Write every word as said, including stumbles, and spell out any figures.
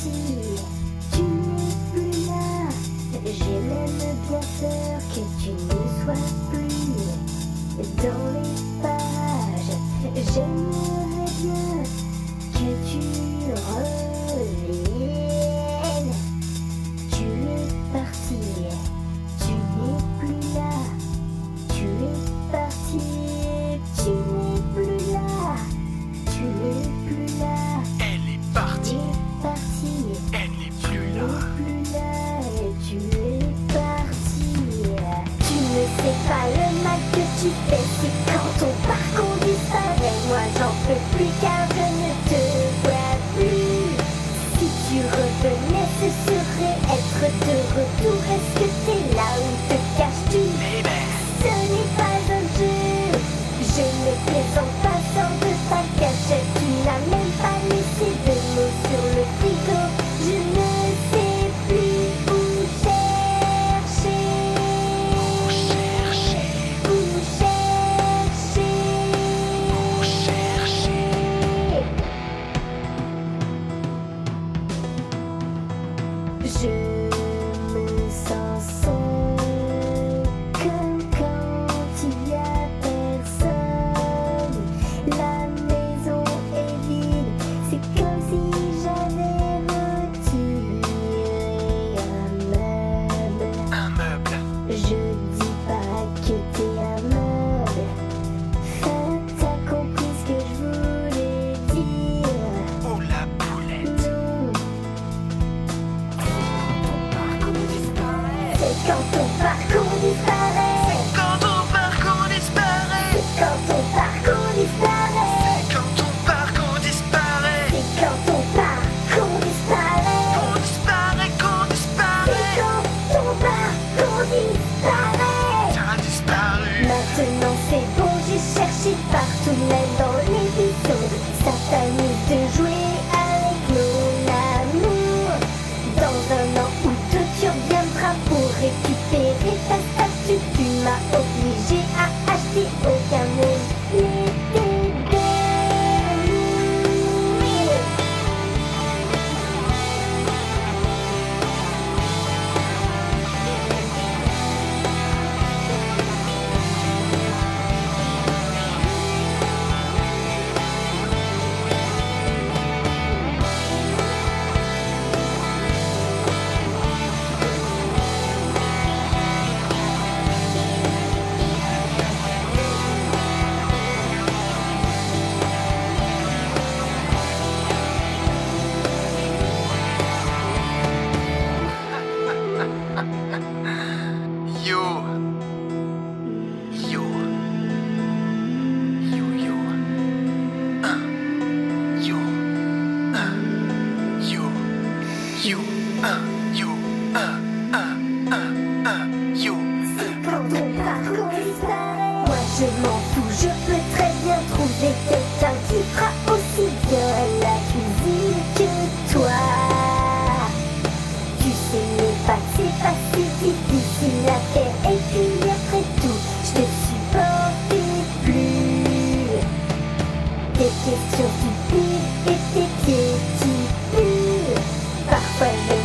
parti, tu n'es plus là. J'ai même bien peur que tu ne sois plus dans les pages. J'aimerais bien que tu reviennes. Tu es parti, tu n'es plus là. Tu es parti, tu n'es plus là. Tu n'es plus là. Elle est partie, Tu es parti, elle n'est plus tu là. n'es plus là et tu es parti. Tu ne sais pas le mal que tu fais, c'est quand ton parcours disparaît. Moi j'en peux plus car je ne te vois plus. Si tu revenais, ce serait être de retour. Est-ce que t'es là ou te caches-tu? Baby, Ce n'est pas un jeu, je ne plaisante pas, sors de ta cachette. Tu n'as même pas laissé de mots sur le frigo. Je ne sais plus où chercher. où chercher, Où chercher. où chercher. Je me sens seul, comme quand il y a personne. La maison est vide, c'est comme si j'avais retiré un meuble. Un meuble, Je dis pas que t'es un meuble. Enfin, t'as compris ce que je voulais dire. ou la boulette. Non. Quand ton parcours disparaît, C'est quand ton parcours disparaît. quand ton parcours disparaît, C'est quand ton parcours disparaît. c'est quand ton parcours disparaît, Qu'on disparaît, qu'on c'est disparaît. quand ton parcours disparaît. T'as disparu. Maintenant c'est bon, j'ai cherché partout, même dans les buissons. Ça t'amuse de jouer avec mon amour. Dans un an ou deux, tu reviendras pour récupérer ta statue. Tu m'as obligé à acheter aucun mot. L'été dernier. Yo. Yo. Yo, yo. Un. Yo. Un. Yo. Yo. Un. Yo. Un. Un. Un. Un. Yo. Quand ton parcours disparaît, moi je m'en fous, je peux très bien trouver quelqu'un qui fera aussi bien la cuisine que toi. Tu sais, les pâtes c'est pas si difficile à faire, et puis après tout, je te supportais plus. Tes questions stupides et tes pieds qui puent. Parfois je